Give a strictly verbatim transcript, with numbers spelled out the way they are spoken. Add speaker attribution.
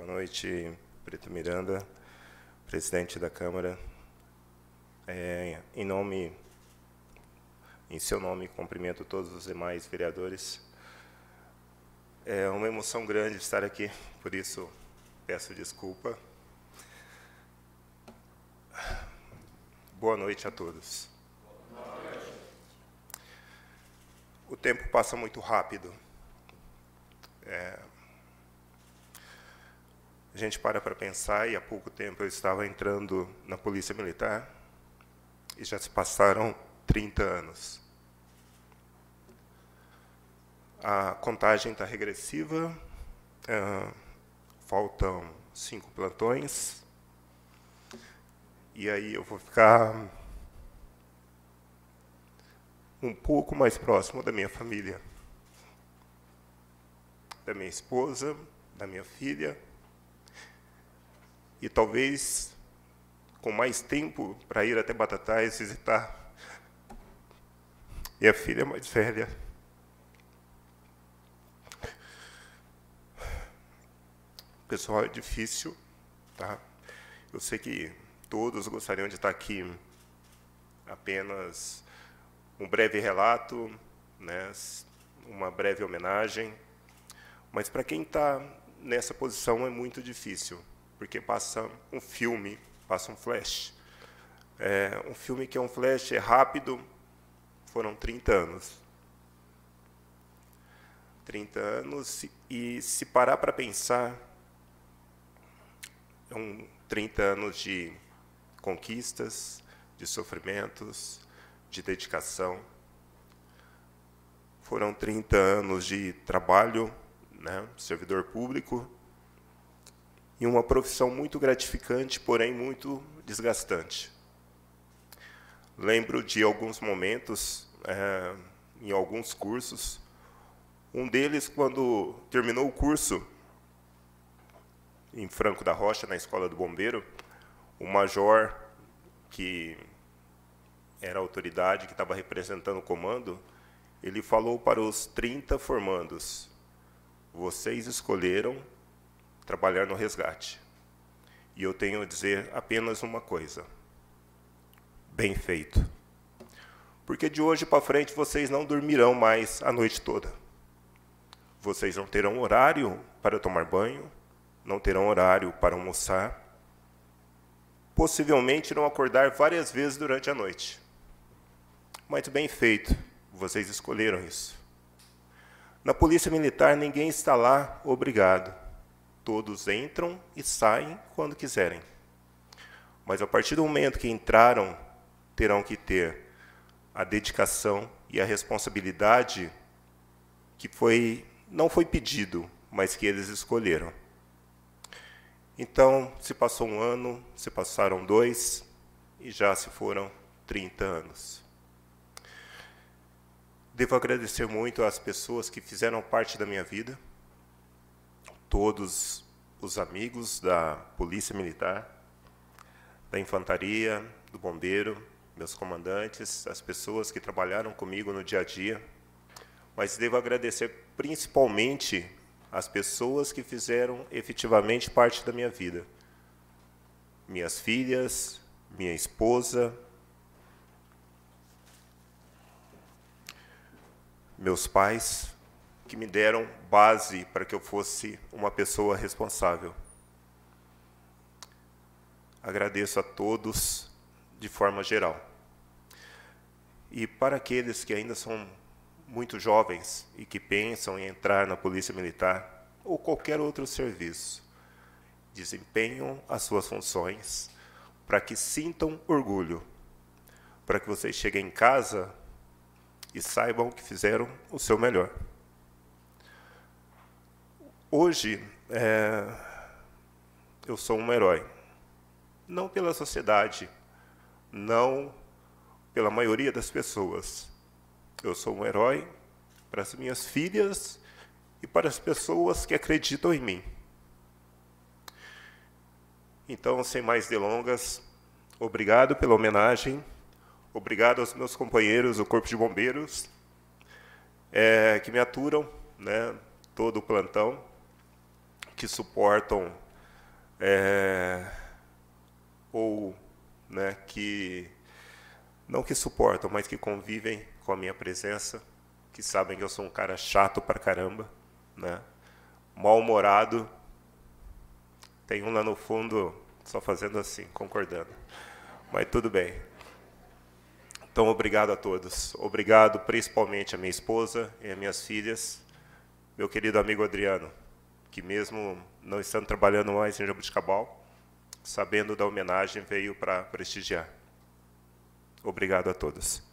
Speaker 1: Boa noite, Preto Miranda, presidente da Câmara. É, em nome, em seu nome, cumprimento todos os demais vereadores. É uma emoção grande estar aqui, por isso peço desculpa. Boa noite a todos. Boa noite. O tempo passa muito rápido. É, a gente para para pensar, e há pouco tempo eu estava entrando na Polícia Militar, e já se passaram trinta anos. A contagem está regressiva, é, faltam cinco plantões, e aí eu vou ficar um pouco mais próximo da minha família, da minha esposa, da minha filha, e talvez com mais tempo para ir até Batatais visitar minha filha mais velha. Pessoal, é difícil, tá? Eu sei que todos gostariam de estar aqui apenas um breve relato, né, uma breve homenagem, mas para quem está nessa posição é muito difícil, porque passa um filme, passa um flash. É, um filme que é um flash, é rápido, foram trinta anos. trinta anos, e se parar para pensar, é um trinta anos de conquistas, de sofrimentos, de dedicação. Foram trinta anos de trabalho, né, servidor público, e uma profissão muito gratificante, porém muito desgastante. Lembro de alguns momentos, é, em alguns cursos, um deles, quando terminou o curso, em Franco da Rocha, na Escola do Bombeiro, o major, que era a autoridade que estava representando o comando, ele falou para os trinta formandos: vocês escolheram trabalhar no resgate. E eu tenho a dizer apenas uma coisa: bem feito. Porque de hoje para frente vocês não dormirão mais a noite toda. Vocês não terão horário para tomar banho, não terão horário para almoçar, possivelmente irão acordar várias vezes durante a noite. Mas bem feito, vocês escolheram isso. Na Polícia Militar, ninguém está lá obrigado. Todos entram e saem quando quiserem. Mas, a partir do momento que entraram, terão que ter a dedicação e a responsabilidade que foi, não foi pedido, mas que eles escolheram. Então, se passou um ano, se passaram dois, e já se foram trinta anos. Devo agradecer muito às pessoas que fizeram parte da minha vida, todos os amigos da Polícia Militar, da Infantaria, do Bombeiro, meus comandantes, as pessoas que trabalharam comigo no dia a dia, mas devo agradecer principalmente as pessoas que fizeram efetivamente parte da minha vida. Minhas filhas, minha esposa, meus pais, que me deram base para que eu fosse uma pessoa responsável. Agradeço a todos de forma geral. E para aqueles que ainda são muito jovens e que pensam em entrar na Polícia Militar ou qualquer outro serviço, desempenham as suas funções para que sintam orgulho, para que vocês cheguem em casa e saibam que fizeram o seu melhor. Hoje, é, eu sou um herói, não pela sociedade, não pela maioria das pessoas. Eu sou um herói para as minhas filhas e para as pessoas que acreditam em mim. Então, sem mais delongas, obrigado pela homenagem, obrigado aos meus companheiros do Corpo de Bombeiros, é, que me aturam, né, todo o plantão, que suportam é, ou né, que, não que suportam, mas que convivem com a minha presença, que sabem que eu sou um cara chato pra caramba, né, mal-humorado. Tem um lá no fundo só fazendo assim, concordando. Mas tudo bem. Então, obrigado a todos. Obrigado principalmente a minha esposa e as minhas filhas, meu querido amigo Adriano, que mesmo não estando trabalhando mais em Jaboticabal, sabendo da homenagem, veio para prestigiar. Obrigado a todos.